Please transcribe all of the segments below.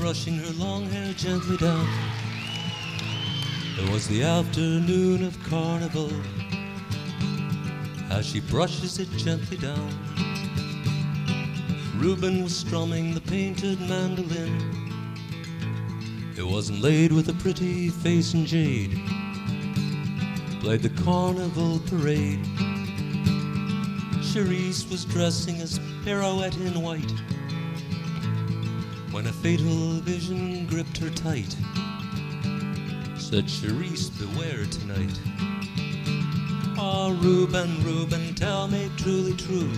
brushing her long hair gently down. It was the afternoon of carnival as she brushes it gently down. Reuben was strumming the painted mandolin. It wasn't laid with a pretty face and jade. Played the carnival parade. Cherise was dressing as Pirouette in white when a fatal vision gripped her tight. Said Cherise, beware tonight. Ah, Reuben, Reuben, tell me truly true.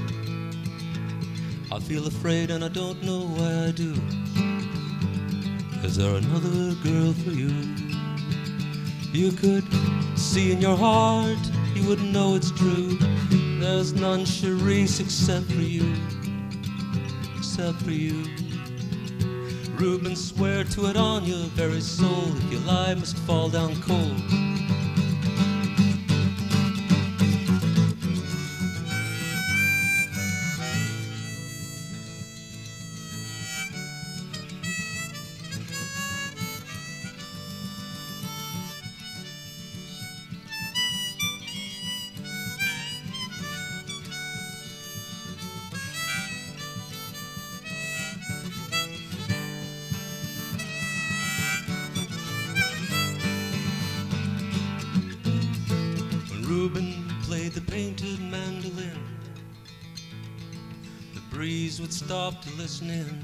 I feel afraid and I don't know why I do. Is there another girl for you? You could see in your heart, you would know it's true. There's none, Cherise, except for you. Except for you. Reuben, swear to it on your very soul. If you lie, must fall down cold. Reuben played the painted mandolin. The breeze would stop to listen in,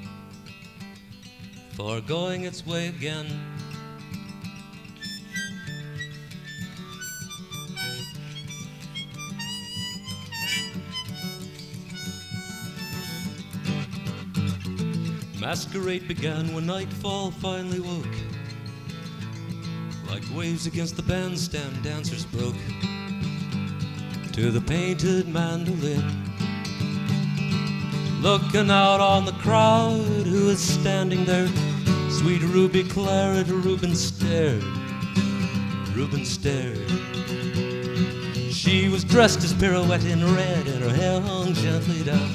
for going its way again. Masquerade began when nightfall finally woke. Like waves against the bandstand, dancers broke to the painted mandolin. Looking out on the crowd who was standing there, sweet ruby claret, Reuben stared. Reuben stared. She was dressed as Pirouette in red, and her hair hung gently down.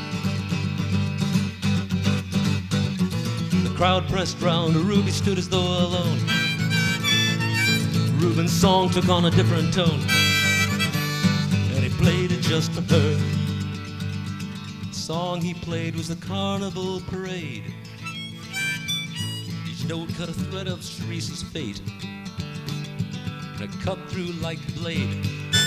The crowd pressed round, Ruby stood as though alone. Reuben's song took on a different tone, and he played it just for her. The song he played was the carnival parade. Each note cut a thread of Cherise's fate, and it cut through like a blade.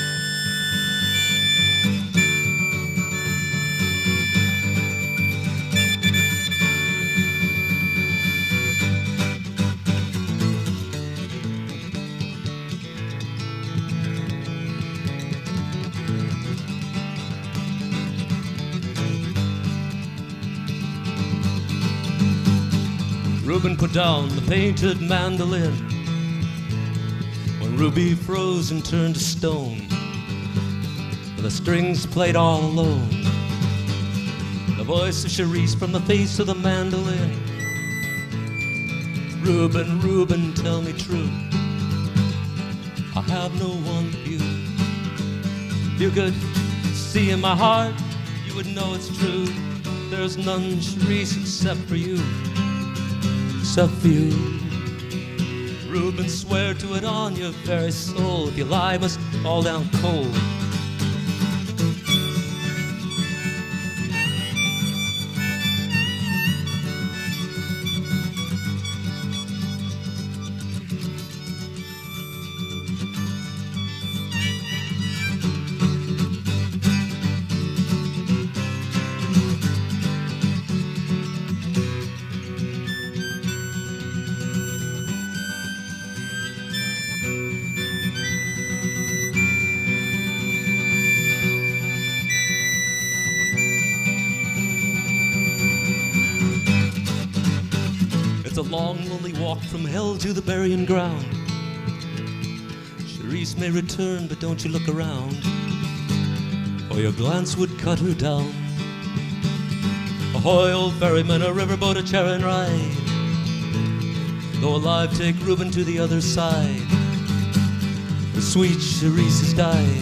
Reuben put down the painted mandolin when Ruby froze and turned to stone. The strings played all alone. The voice of Cherise from the face of the mandolin. Reuben, Reuben, tell me true. I have no one but you. You could see in my heart, you would know it's true. There's none, Cherise, except for you. Except for you. Reuben, swear to it on your very soul. If you lie, must fall down cold. A long, lonely walk from hell to the burying ground. Cherise may return, but don't you look around, or your glance would cut her down. Ahoy, old ferryman, a riverboat, a chariot ride. Though alive, take Reuben to the other side. The sweet Cherise has died.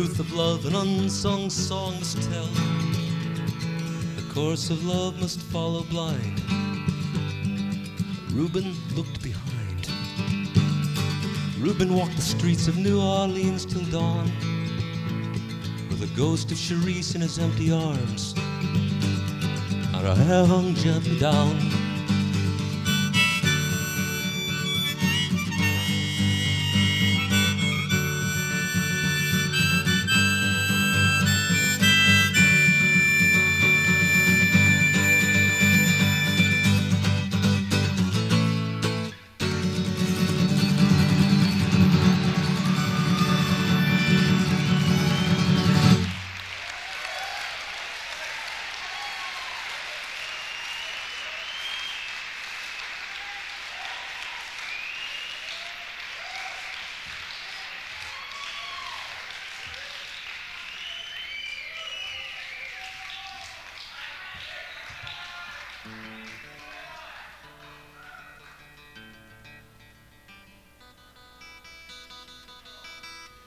truth of love an unsung song must tell. The course of love must follow blind. Reuben looked behind. Reuben walked the streets of New Orleans till dawn, with the ghost of Charisse in his empty arms, and her hair hung gently down.